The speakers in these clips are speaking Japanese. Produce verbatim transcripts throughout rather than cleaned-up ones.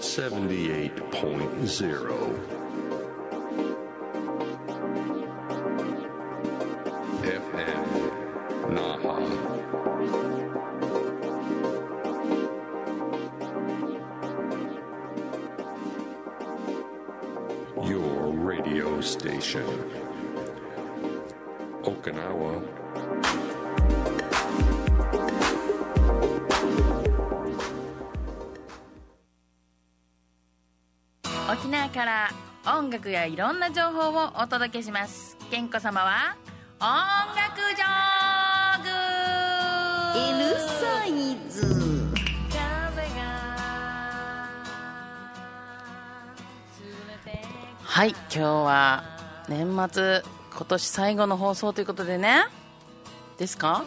セブンティエイトポイントゼロ エフエム Naha Your radio station Okinawa 沖縄から音楽やいろんな情報をお届けします。健子様は音楽ジョーグ L サイズ。はい、今日は年末今年最後の放送ということでね、ですか？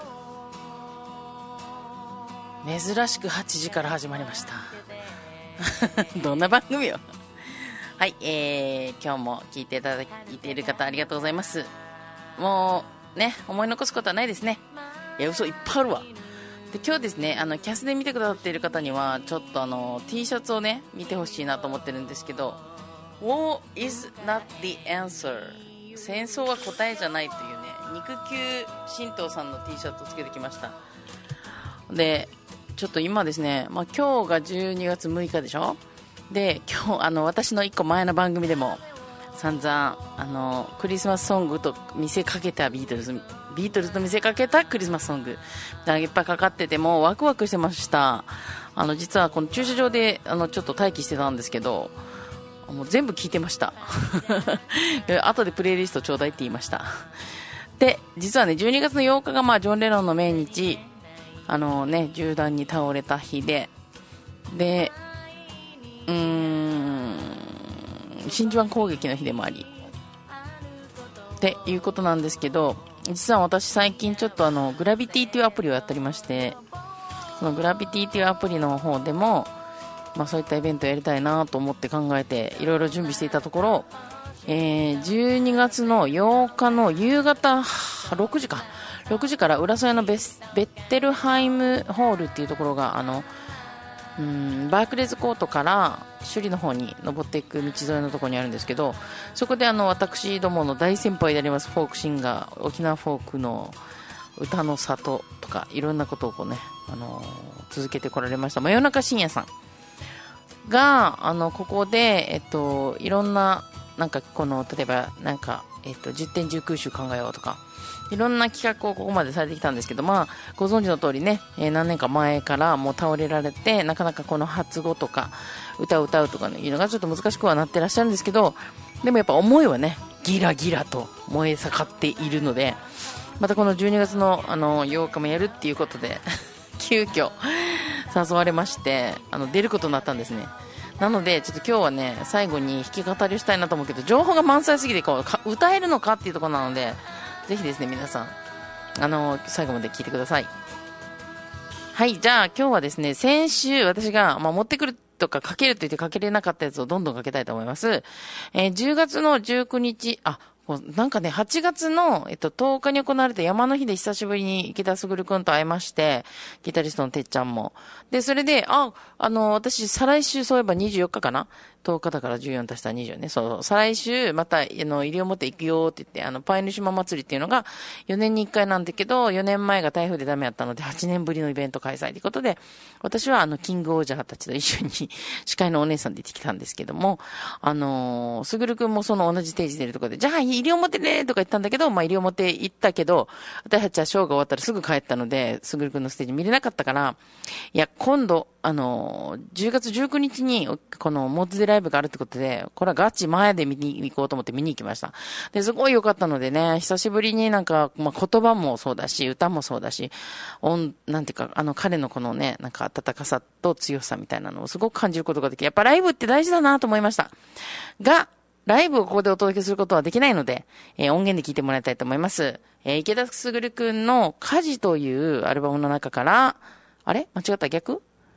珍しくはちじから始まりました。どんな番組よ。はい、えー、今日も聞いていただいている方ありがとうございます。もうね、思い残すことはないですね。いや、嘘いっぱいあるわ。で、今日ですね、あのキャスで見てくださっている方にはちょっとあの T シャツをね見てほしいなと思ってるんですけど、 War is not the answer、 戦争は答えじゃないというね、肉球神道さんの T シャツをつけてきました。でちょっと今ですね、まあ、今日がじゅうにがつむいかでしょ。で今日あの私のいっこまえの番組でも散々あのクリスマスソングと見せかけたビートルズビートルズと見せかけたクリスマスソングいっぱいかかってて、もうワクワクしてました。あの実はこの駐車場であのちょっと待機してたんですけど、もう全部聞いてました。後でプレイリストちょうだいって言いました。で実はね、じゅうにがつのようかがまあジョン・レノンの命日、あのね、銃弾に倒れた日で、でうーん真珠湾攻撃の日でもありっていうことなんですけど、実は私最近ちょっとあのグラビティっていうアプリをやっておりまして、そのグラビティっていうアプリの方でも、まあ、そういったイベントをやりたいなと思って考えていろいろ準備していたところ、えー、じゅうにがつのようかの夕方ろくじかろくじから浦添のベスベッテルハイムホールっていうところがあのうんバークレーズコートから首里の方に登っていく道沿いのところにあるんですけど、そこであの私どもの大先輩でありますフォークシンガー、沖縄フォークの歌の里とかいろんなことをこうね、あのー、続けてこられました真夜中深夜さんがあのここで、えっと、いろんななんかこの例えばなんか、えっと、じゅってんじゅう空襲考えようとかいろんな企画をここまでされてきたんですけど、まあ、ご存知の通りね、えー、何年か前からもう倒れられて、なかなかこの発語とか歌を歌うとかいうのがちょっと難しくはなってらっしゃるんですけど、でもやっぱ思いはねギラギラと燃え盛っているので、またこのじゅうにがつ の, あのようかもやるっていうことで急遽誘われまして、あの出ることになったんですね。なのでちょっと今日はね最後に弾き語りをしたいなと思うけど、情報が満載すぎてこう歌えるのかっていうところなので、ぜひですね皆さんあの最後まで聞いてください。はい、じゃあ今日はですね、先週私が、まあ、持ってくるとかかけると言ってかけれなかったやつをどんどんかけたいと思います。えー、じゅうがつのじゅうくにち、あなんかねはちがつの、えっと、とおかに行われた山の日で久しぶりに池田卓くんと会いまして、ギタリストのてっちゃんもで、それでああの私再来週そういえばにじゅうよっかかな、とおかだからじゅうよん足したらにじゅうね、そう再来週またあの西表行くよって言って、あのパイヌ島祭りっていうのがよねんにいっかいなんだけど、よねんまえが台風でダメだったのではちねんぶりのイベント開催ということで、私はあのキングオージャーたちと一緒に司会のお姉さんで行ってきたんですけども、あのすぐるくんもその同じステージ出るところで、じゃあ西表でとか言ったんだけど、まあ西表行ったけど私たちはショーが終わったらすぐ帰ったので、すぐるくんのステージ見れなかったから、いや今度あのじゅうがつじゅうくにちにこのモッズでライブがあるってことで、これはガチ前で見に行こうと思って見に行きました。ですごい良かったのでね、久しぶりになんか、まあ、言葉もそうだし歌もそうだし、音なんていうかあの彼のこのねなんか温かさと強さみたいなのをすごく感じることができ、やっぱライブって大事だなと思いましたが、ライブをここでお届けすることはできないので、えー、音源で聞いてもらいたいと思います。えー、池田卓くんの火事というアルバムの中から、あれ間違った逆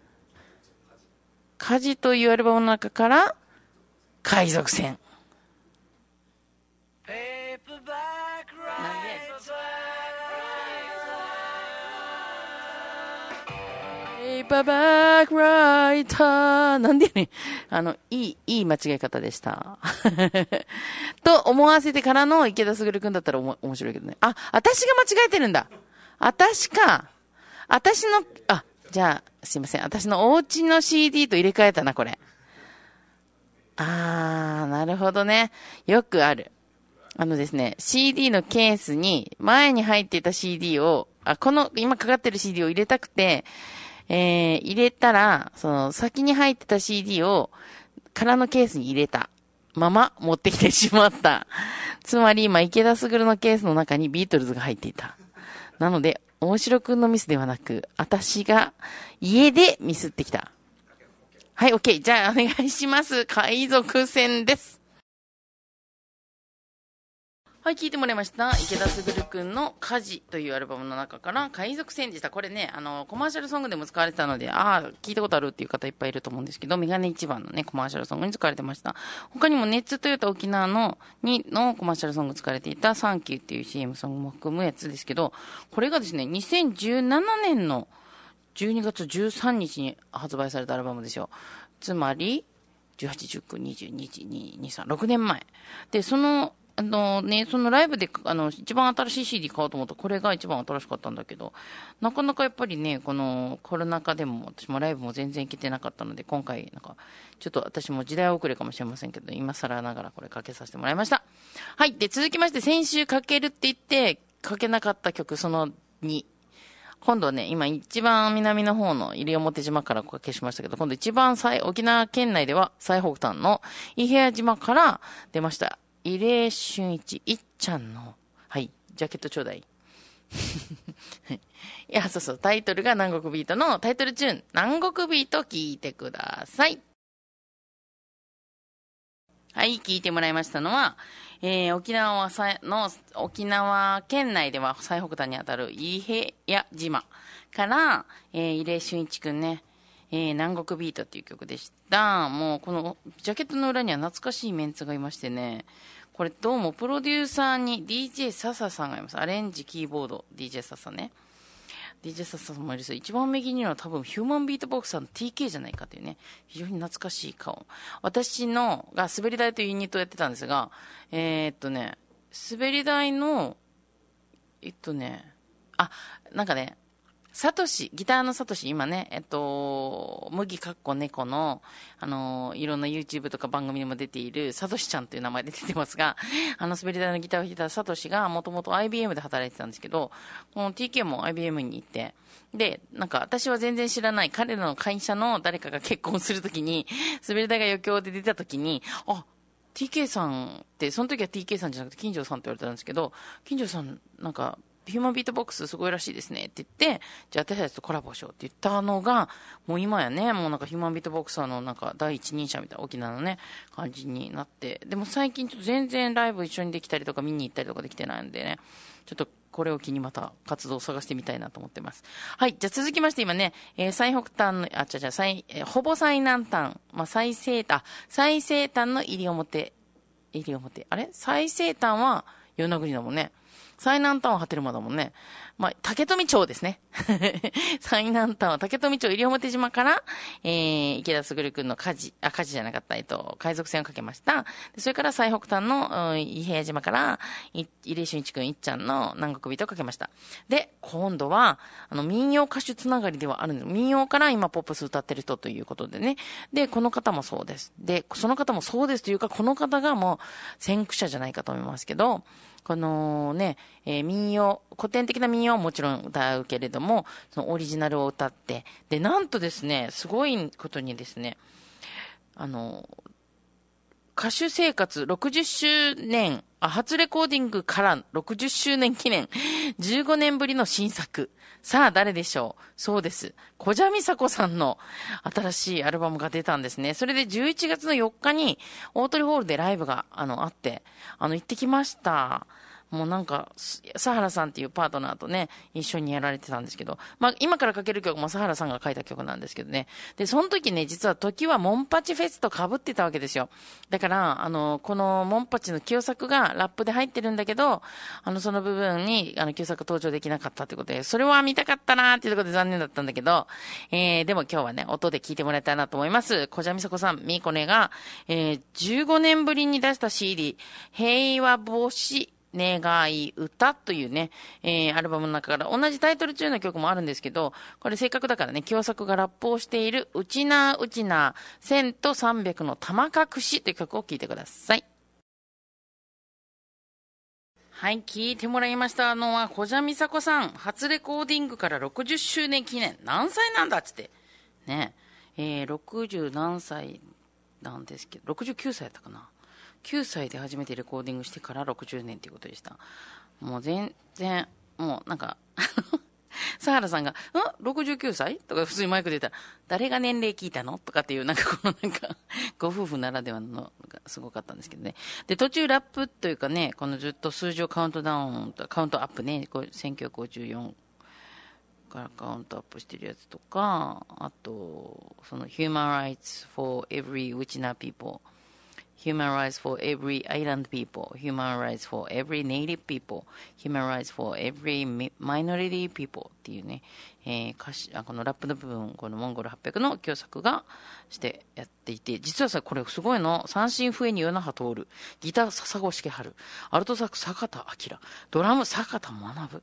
火事というアルバムの中から海賊船。なんでペー paper bag writer なんでね、あの、いい、いい間違え方でした。と思わせてからの池田卓くんだったらおも面白いけどね。あ、私が間違えてるんだ。私か。私の、あ、じゃあ、すいません。私のお家の シーディー と入れ替えたな、これ。あー、なるほどね。よくある。あのですね、シーディー のケースに、前に入っていた シーディー を、あ、この、今かかってる シーディー を入れたくて、えー、入れたら、その、先に入ってた シーディー を、空のケースに入れたまま持ってきてしまった。つまり今、池田卓のケースの中にビートルズが入っていた。なので、大城くんのミスではなく、私が家でミスってきた。はい、OK。じゃあ、お願いします。海賊船です。はい、聞いてもらいました。池田卓くんの火事というアルバムの中から海賊船でした。これね、あの、コマーシャルソングでも使われてたので、ああ、聞いたことあるっていう方いっぱいいると思うんですけど、メガネ一番のね、コマーシャルソングに使われてました。他にもネッツトヨタ沖縄の、に、のコマーシャルソング使われていたサンキューっていう シーエム ソングも含むやつですけど、これがですね、にせんじゅうななねんのじゅうにがつじゅうさんにちに発売されたアルバムですよ。つまり、じゅうはち、じゅうく、にじゅうに、に、に、さん、ろくねんまえ。で、その、あのね、そのライブで、あの、一番新しい シーディー 買おうと思ったら、これが一番新しかったんだけど、なかなかやっぱりね、このコロナ禍でも、私もライブも全然行けてなかったので、今回、なんか、ちょっと私も時代遅れかもしれませんけど、今更ながらこれかけさせてもらいました。はい。で、続きまして、先週かけるって言って、かけなかった曲、そのに。今度ね、今一番南の方の西表島からおかけしましたけど、今度一番最、沖縄県内では最北端の伊平屋島から出ました。入江俊一、いっちゃんの、はい、ジャケットちょうだい。いや、そうそう、タイトルが南国ビートのタイトルチューン、南国ビート聞いてください。はい、聞いてもらいましたのは、えー、沖縄はさの、沖縄県内では最北端にあたる伊平屋島から、えー、入江俊一くんね、えー、南国ビートっていう曲でした。もう、この、ジャケットの裏には懐かしいメンツがいましてね、これどうもプロデューサーに ディージェー 笹さんがいます。アレンジキーボード ディージェー 笹ね。ディージェー 笹さんもいるし、一番右には多分ヒューマンビートボックスさんの ティーケー じゃないかというね、非常に懐かしい顔。私のが滑り台というユニットをやってたんですが、えー、っとね、滑り台の、えっとね、あ、なんかね、サトシ、ギターのサトシ、今ね、えっと、麦かっこ猫の、あの、いろんな YouTube とか番組にも出ている、サトシちゃんという名前で出てますが、あの、滑り台のギターを弾いたサトシが、もともと アイビーエム で働いてたんですけど、この ティーケー も アイビーエム に行って、で、なんか私は全然知らない彼らの会社の誰かが結婚するときに、滑り台が余興で出たときに、あ、ティーケー さんって、その時は ティーケー さんじゃなくて金城さんって言われたんですけど、金城さん、なんか、ヒューマンビートボックスすごいらしいですねって言って、じゃあ私たちとコラボしようって言ったのが、もう今やね、もうなんかヒューマンビートボックスのなんか第一人者みたいな沖縄のね、感じになって、でも最近ちょっと全然ライブ一緒にできたりとか見に行ったりとかできてないんでね、ちょっとこれを機にまた活動を探してみたいなと思ってます。はい。じゃあ続きまして今ね、えー、最北端の、あ、違う違う、最、えー、ほぼ最南端、まあ、最西端、最西端の西表、西表、あれ最西端は与那国だもんね。最南端は波照間だもんね。まあ、竹富町ですね。最南端は竹富町西表島から、えー、池田卓くんの火事、あ、火事じゃなかった、えっと、海賊船をかけました。でそれから最北端の、うん、伊平屋島から、い、入江俊一くんいっちゃんの南国人をかけました。で、今度は、あの、民謡歌手つながりではあるんです。民謡から今ポップス歌ってる人ということでね。で、この方もそうです。で、その方もそうですというか、この方がもう先駆者じゃないかと思いますけど、このね、えー、民謡、古典的な民謡はもちろん歌うけれども、そのオリジナルを歌って、で、なんとですね、すごいことにですね、あの、歌手生活ろくじゅっしゅうねん、あ、初レコーディングからろくじゅっしゅうねん記念、じゅうごねんぶりの新作。さあ、誰でしょう？そうです。小蛇美佐子さんの新しいアルバムが出たんですね。それでじゅういちがつのよっかに、大鳥ホールでライブが、あの、あって、あの、行ってきました。 もうなんか、佐原さんっていうパートナーとね、一緒にやられてたんですけど、まあ今からかける曲も佐原さんが書いた曲なんですけどね。で、その時ね、実は時はモンパチフェスと被ってたわけですよ。だから、あの、このモンパチの清作がラップで入ってるんだけど、あの、その部分に、あの、清作登場できなかったということで、それは見たかったなーっていうところで残念だったんだけど、えー、でも今日はね、音で聞いてもらいたいなと思います。小蛇美佐子さん、みーこねが、えー、じゅうごねんぶりに出した シーディー、平和母子、願い歌というね、えー、アルバムの中から同じタイトル中の曲もあるんですけど、これせっかくだからね、清作がラップをしている、うちなうちな千と三百の玉隠しという曲を聴いてください。はい、聞いてもらいましたのは、小蛇美佐子さん、初レコーディングからろくじゅっしゅうねん記念、何歳なんだっつって。ね、えー、ろくじゅう何歳なんですけど、ろくじゅうきゅうさいだったかな。きゅうさいで初めてレコーディングしてからろくじゅうねんということでした。もう全然、もうなんか、佐原さんが、ん ?ろくじゅうきゅう 歳とか普通にマイクで言ったら、誰が年齢聞いたのとかっていう、なんかこのなんか、ご夫婦ならではのがすごかったんですけどね。で、途中ラップというかね、このずっと数字をカウントダウン、カウントアップね、せんきゅうひゃくごじゅうよんからカウントアップしてるやつとか、あと、その Human Rights for Every Wichita People。Human rights for every island people, human rights for every native people, human rights for every minority people っていうね、えー、歌詞、あ、このラップの部分、このモンゴルはっぴゃくの教作がしてやっていて、実はさ、これすごいの、三振笛に与那覇徹、ギター笹越茂春、アルトサックス坂田明、ドラム坂田学、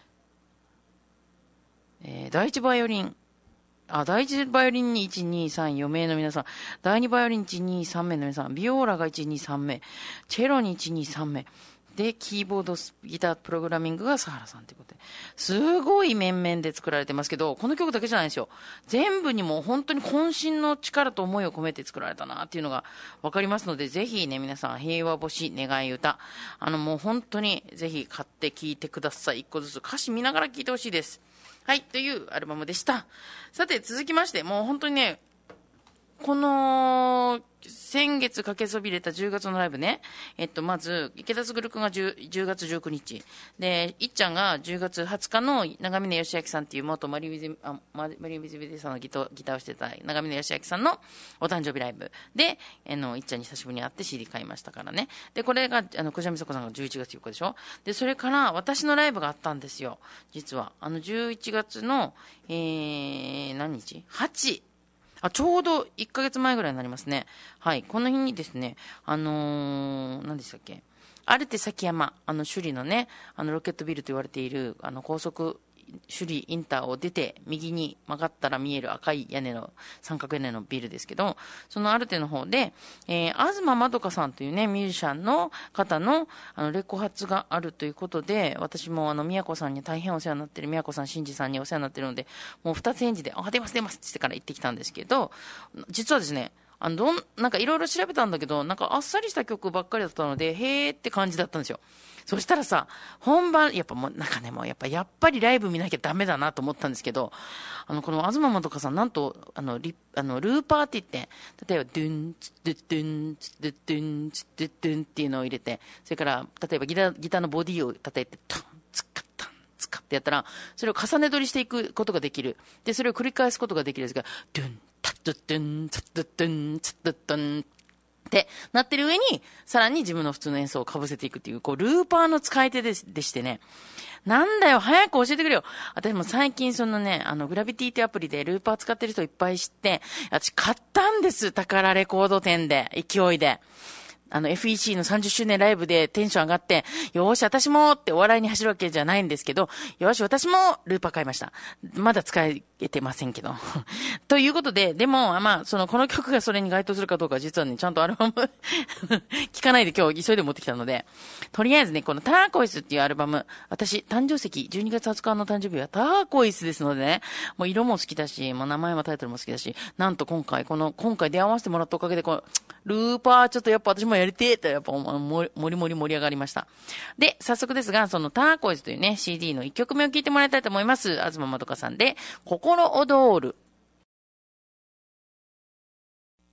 えー、第一バイオリン、あ、第一バイオリンにいち、に、さん、よ名の皆さん。第二バイオリンいち、に、さん名の皆さん。ビオーラがいち、に、さん名。チェロにいち、に、さん名。で、キーボード、ギター、プログラミングが佐原さんということで。すごい面々で作られてますけど、この曲だけじゃないんですよ。全部にも本当に渾身の力と思いを込めて作られたなっていうのがわかりますので、ぜひね、皆さん、平和星願い歌。あの、もう本当にぜひ買って聴いてください。一個ずつ歌詞見ながら聴いてほしいです。はい、というアルバムでした。さて、続きまして、もう本当にね、この、先月かけそびれたじゅうがつのライブね、えっと、まず、池田卓くんが 10, じゅうがつじゅうくにち、で、いっちゃんがじゅうがつはつかの長峰義明さんっていう元マリウィズ、あマリウィズビデさんのギタギターをしてた長峰義明さんのお誕生日ライブで、あの、いっちゃんに久しぶりに会って シーディー 買いましたからね。で、これが、あの、小島美佐子さんがじゅういちがつよっかでしょ。で、それから私のライブがあったんですよ。実は。あの、じゅういちがつの、えー、何日 ?はち。あ、ちょうどいっかげつまえぐらいになりますね。はい。この日にですね、あのー、何でしたっけ。アルテ崎山、あの、首里のね、あの、ロケットビルと言われている、あの、高速、首里インターを出て、右に曲がったら見える赤い屋根の、三角屋根のビルですけど、そのアルテの方で、えー、東まどかさんというね、ミュージシャンの方の、あの、レコ発があるということで、私もあの、宮子さんに大変お世話になってる、宮子さん、新次さんにお世話になってるので、もう二つ返事で、あ、出ます出ますって言ってから行ってきたんですけど、実はですね、あの、どん、なんかいろいろ調べたんだけど、なんかあっさりした曲ばっかりだったので、へーって感じだったんですよ。そしたらさ、本番、やっぱもう、なんかね、もうやっぱ、やっぱりライブ見なきゃダメだなと思ったんですけど、あの、この、東まどかさん、なんと、あの、リあの、ルーパーって言って、例えば、ドゥン、ツドゥドゥン、ツドゥドゥン、ツドゥドゥンっていうのを入れて、それから、例えばギター、ギターのボディを叩いて、タン、ツカタン、ツカってやったら、それを重ね取りしていくことができる。で、それを繰り返すことができるんですが、ドゥン、タッドゥドゥン、ツドゥドゥン、ツドゥドゥン、ってなってる上に、さらに自分の普通の演奏を被せていくっていう、こう、ルーパーの使い手ででしてね。なんだよ、早く教えてくれよ。私も最近そのね、あの、グラビティってアプリでルーパー使ってる人いっぱい知って、私買ったんです。宝レコード店で、勢いで。あの エフイーシー のさんじゅっしゅうねんライブでテンション上がって、よーし、私もってお笑いに走るわけじゃないんですけど、よし、私もルーパー買いました。まだ使えてませんけど。ということで、でも、まあ、その、この曲がそれに該当するかどうか実はね、ちゃんとアルバム聞かないで今日急いで持ってきたので、とりあえずね、このターコイスっていうアルバム、私、誕生石、じゅうにがつはつかの誕生日はターコイスですのでね、もう色も好きだし、もう名前もタイトルも好きだし、なんと今回、この、今回出会わせてもらったおかげで、この、ルーパーちょっとやっぱ私もやりてえと、やっぱもりもりもり盛り上がりました。で、早速ですが、そのターコイズというね、シーディー のいっきょくめを聴いてもらいたいと思います。東まどかさんで、心躍る。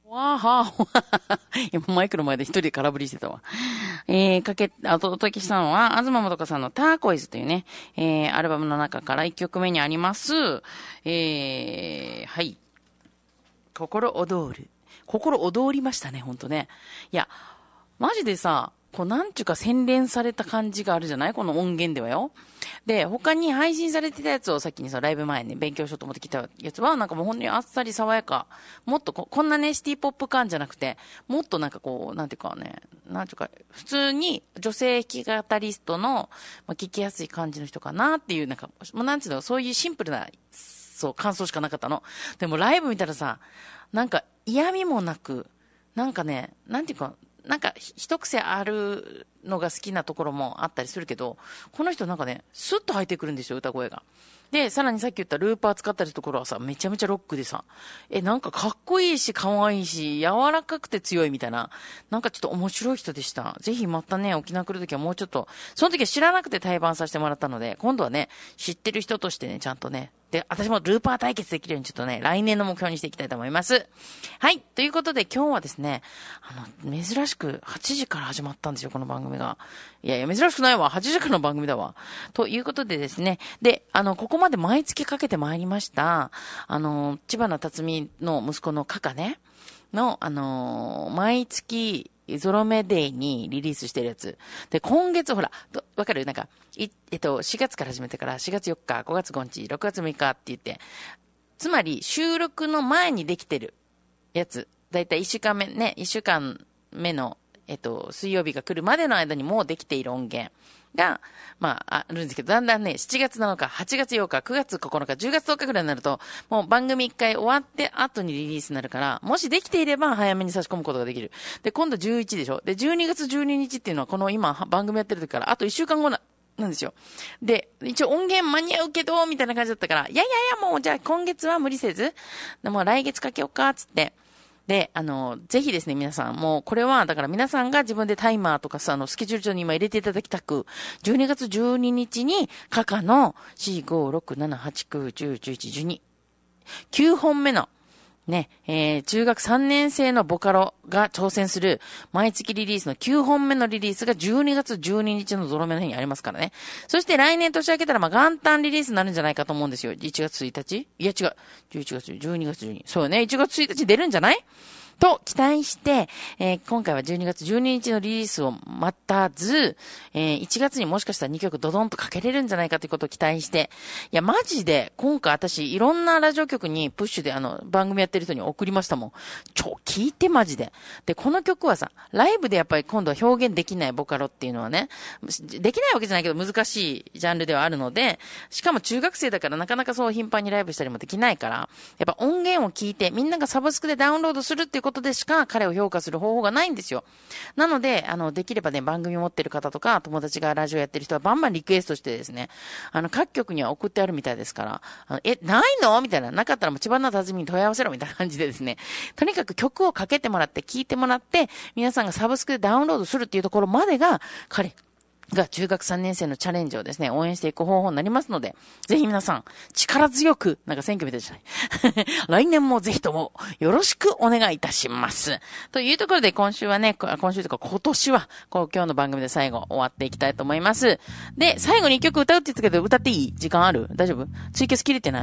わーはー今マイクの前で一人で空振りしてたわ。えー、かけ、あと、おときさんは、東もとかさんのターコイズというね、えー、アルバムの中から一曲目にあります、えー、はい。心躍る。心躍りましたね、ほんとね。いや、マジでさ、こうなんちゅうか洗練された感じがあるじゃないこの音源ではよ。で、他に配信されてたやつをさっきにさ、ライブ前に勉強しようと思ってきたやつは、なんかもうほんとにあっさり爽やか。もっとこ、こんなね、シティポップ感じゃなくて、もっとなんかこう、なんていうかね、なんていうか、普通に女性弾き語リストの、まあ、聞きやすい感じの人かなっていう、なんか、もうなんていうの、そういうシンプルな、そう、感想しかなかったの。でもライブ見たらさ、なんか嫌味もなく、なんかね、なんていうか、なんか一癖あるのが好きなところもあったりするけど、この人なんかね、スッと入ってくるんですよ、歌声が。で、さらにさっき言ったルーパー使ったりところはさ、めちゃめちゃロックでさ、え、なんかかっこいいし、可愛いし、柔らかくて強いみたいな、なんかちょっと面白い人でした。ぜひまたね、沖縄来るときはもうちょっと、その時は知らなくて対バンさせてもらったので、今度はね、知ってる人としてね、ちゃんとね、で、私もルーパー対決できるようにちょっとね、来年の目標にしていきたいと思います。はい。ということで今日はですね、あの、珍しくはちじから始まったんですよ、この番組が。いやいや、珍しくないわ。はちじからの番組だわ。ということでですね、で、あの、ここまで毎月かけてまいりました、あの、千葉の辰巳の息子のカカね、の、あの、毎月、ゾロ目デイにリリースしてるやつ。で、今月、ほら、わかるなんか、い、えっと、しがつから始めてからしがつよっか、ごがつごにち、ろくがつむいかって言って、つまり収録の前にできてるやつ。だいたいいっしゅうかんめ、ね、いっしゅうかんめの、えっと、水曜日が来るまでの間にもうできている音源が、まあ、あるんですけど、だんだんね、しちがつなのか、はちがつようか、くがつここのか、じゅうがつとおかぐらいになると、もう番組いっかい終わって後にリリースになるから、もしできていれば早めに差し込むことができる。で、今度じゅういちでしょ。で、じゅうにがつじゅうににちっていうのは、この今、番組やってる時からあといっしゅうかんごな、なんですよ。で、一応音源間に合うけど、みたいな感じだったから、いやいやいや、もうじゃあ今月は無理せず、でも来月かけようか、つって。で、あの、ぜひですね、皆さん、もう、これは、だから皆さんが自分でタイマーとかさ、あの、スケジュール帳に今入れていただきたく、じゅうにがつじゅうににちに、カカのよん、ご、ろく、なな、はち、きゅう、じゅう、じゅういち、じゅうに、きゅうほんめの、ね、えー、中学さんねん生のボカロが挑戦する毎月リリースのきゅうほんめのリリースがじゅうにがつじゅうににちのゾロ目の日にありますからね。そして来年年明けたらまあ元旦リリースになるんじゃないかと思うんですよ。いちがつついたちいや違う。じゅういちがつ、じゅうにがつじゅうに。そうね。いちがつついたち出るんじゃないと期待して、えー、今回はじゅうにがつじゅうににちのリリースを待たず、えー、いちがつにもしかしたらにきょくドドンとかけれるんじゃないかということを期待して、いや、マジで、今回私、いろんなラジオ局にプッシュであの、番組やってる人に送りましたもん。ちょ、聞いてマジで。で、この曲はさ、ライブでやっぱり今度は表現できないボカロっていうのはね、できないわけじゃないけど難しいジャンルではあるので、しかも中学生だからなかなかそう頻繁にライブしたりもできないから、やっぱ音源を聞いてみんながサブスクでダウンロードするっていうことでしか彼を評価する方法がないんですよ。なので、あの、できればね、番組持ってる方とか、友達がラジオやってる人はバンバンリクエストしてですね、あの、各局には送ってあるみたいですから、あのえ、ないのみたいな、なかったらもう千葉の辰巳に問い合わせろみたいな感じでですね、とにかく曲をかけてもらって、聞いてもらって、皆さんがサブスクでダウンロードするっていうところまでが、彼、が中学さんねん生のチャレンジをですね、応援していく方法になりますので、ぜひ皆さん、力強く、なんか選挙みたいじゃない。来年もぜひともよろしくお願いいたします。というところで今週はね、今週とか今年は、こう今日の番組で最後終わっていきたいと思います。で、最後に一曲歌うって言ったけど、歌っていい？時間ある？大丈夫？ツイキャス切れてない？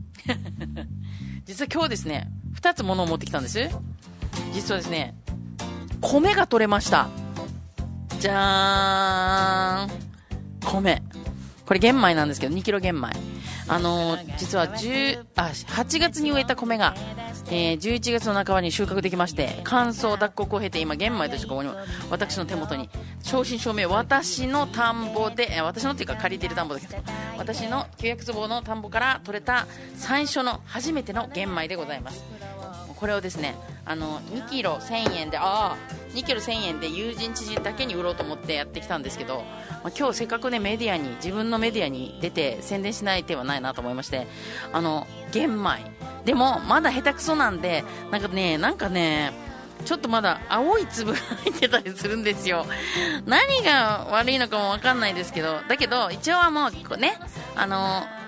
実は今日ですね、二つものを持ってきたんです。実はですね、米が取れました。じゃーん。米。これ玄米なんですけど、にキロ玄米。あのー、実はじゅう、あ、はちがつに植えた米が、えー、じゅういちがつの半ばに収穫できまして、乾燥脱穀を経て今玄米としてここに、私の手元に、正真正銘、私の田んぼで、私のっていうか借りてる田んぼだけど、私のきゅうひゃくつぼの田んぼから取れた最初の初めての玄米でございます。これをですね、あのにキロせんえんで、ああにキロせんえんで友人知人だけに売ろうと思ってやってきたんですけど、まあ、今日せっかくねメディアに自分のメディアに出て宣伝しない手はないなと思いまして、あの玄米でもまだ下手くそなんで、なんかねなんかねちょっとまだ青い粒が入ってたりするんですよ。何が悪いのかもわかんないですけど、だけど一応はもうね、あの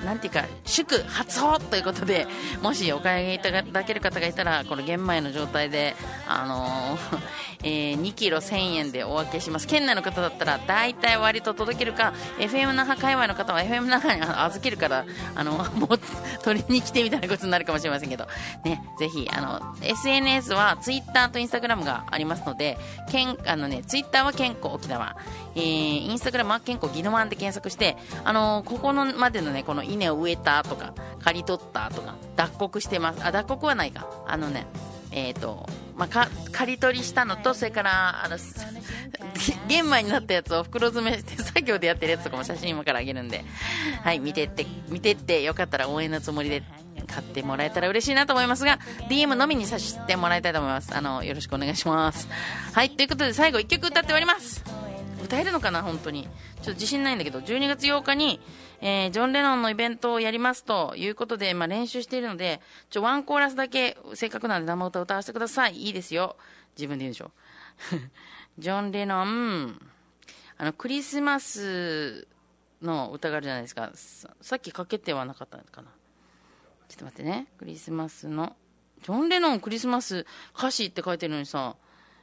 なんていうか祝初訪ということで、もしお買い上げいただける方がいたらこの玄米の状態で、あのーえー、にキロせんえんでお分けします。県内の方だったらだいたい割と届けるか、 エフエム 那覇界隈の方は エフエム 那覇に預けるからあのもう取りに来てみたいなことになるかもしれませんけどね。ぜひあの エスエヌエス は Twitter と Instagram がありますので、けんあのね Twitter は健康沖縄、えー、Instagram は健康宜野湾で検索して、あのー、ここのまでのねこの稲を植えたとか刈り取ったとか脱穀してます。あ、脱穀はないか、あのねえーとまあ、か刈り取りしたのと、それからあの玄米になったやつを袋詰めして作業でやってるやつとかも写真今からあげるんで、はい、見てって見てってよかったら応援のつもりで買ってもらえたら嬉しいなと思いますが、 ディーエム のみにさせてもらいたいと思います。あのよろしくお願いします。はい、ということで最後いっきょく歌って終わります。歌えるのかな、本当にちょっと自信ないんだけど、じゅうにがつようかに、えー、ジョン・レノンのイベントをやりますということで、まあ、練習しているので、ちょワンコーラスだけせっかくなので生歌を歌わせてください。いいですよ、自分で言うんでしょジョン・レノン、あのクリスマスの歌があるじゃないですか。 さ, さっきかけてはなかったかな。ちょっと待ってね、クリスマスのジョン・レノンクリスマス歌詞って書いてるのにさ、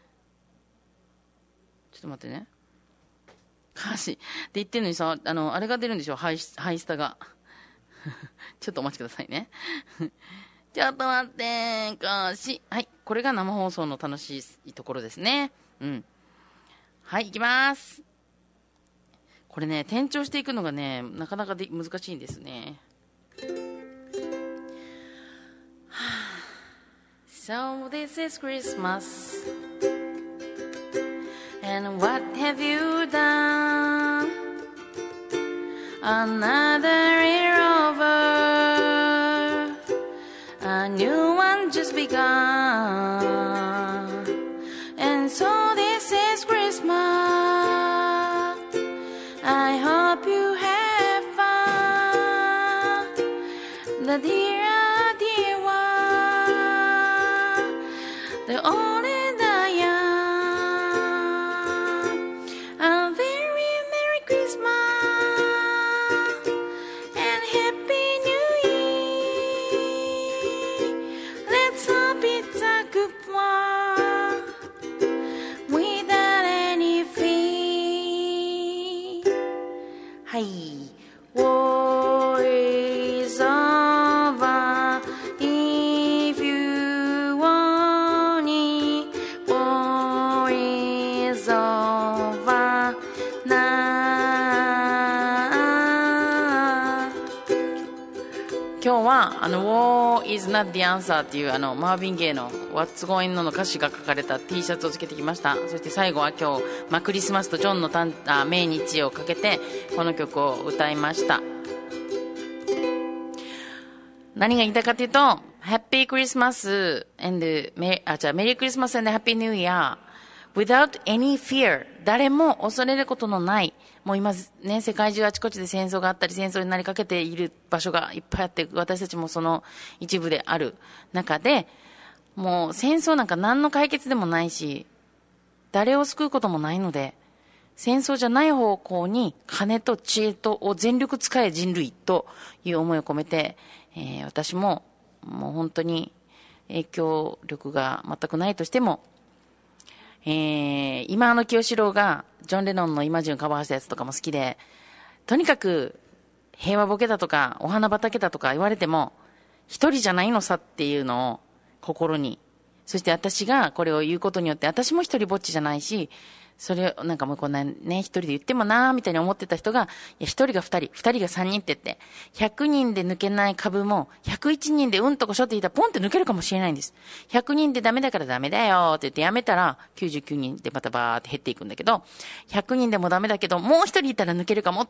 ちょっと待ってね、歌詞って言ってるのにさ、あのあれが出るんでしょ、ハイハイスタがちょっとお待ちくださいねちょっと待って歌詞、はい、これが生放送の楽しいところですね。うん、はい、いきます。これね転調していくのがねなかなかで難しいんですね。So this is Christmas and what have you done? Another year over, a new one just begun, and so this is Christmas. I hope you have fun, the dear, dear one, the old and the young. A very Merry Christmas and Happy New Year. Let's hope it's a good one without any fear. はい、War is over if you want it. War is over now. 今日はあの War is not the answer っていうあのマーヴィン・ゲイの What's Going On の歌詞が書かれた T シャツをつけてきました。そして最後は今日、まあ、クリスマスとジョンのたんあ命日をかけてこの曲を歌いました。何が言いたいかというと Happy Christmas and あ、じゃあ Merry Christmas and Happy New Year without any fear. 誰も恐れることのない、もう今ね世界中あちこちで戦争があったり戦争になりかけている場所がいっぱいあって、私たちもその一部である中で、もう戦争なんか何の解決でもないし誰を救うこともないので、戦争じゃない方向に金と知恵とを全力使え人類という思いを込めて、えー、私ももう本当に影響力が全くないとしても、えー、今の清志郎がジョン・レノンのイマジンをカバーしたやつとかも好きで、とにかく平和ボケだとかお花畑だとか言われても一人じゃないのさっていうのを心に、そして私がこれを言うことによって私も一人ぼっちじゃないし、それをなんかもうこんなね一人で言ってもなーみたいに思ってた人が、いや一人が二人、二人が三人って言ってひゃくにんで抜けない株もひゃくいちにんでうんとこしょって言ったらポンって抜けるかもしれないんです。ひゃくにんでダメだからダメだよって言ってやめたらきゅうじゅうきゅうにんでまたバーって減っていくんだけど、ひゃくにんでもダメだけどもう一人いたら抜けるかもって、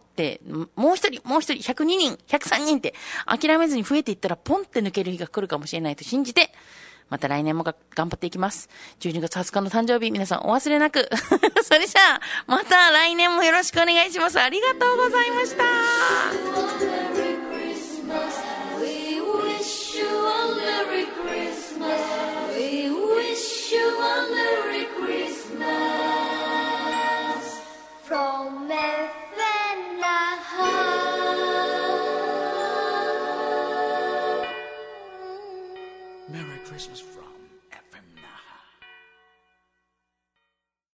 もう一人もう一人ひゃくににんひゃくさんにんって諦めずに増えていったらポンって抜ける日が来るかもしれないと信じて、また来年もが頑張っていきます。じゅうにがつはつかの誕生日、皆さんお忘れなくそれじゃあまた来年もよろしくお願いします。ありがとうございました。From F N 那覇 Merry Christmas,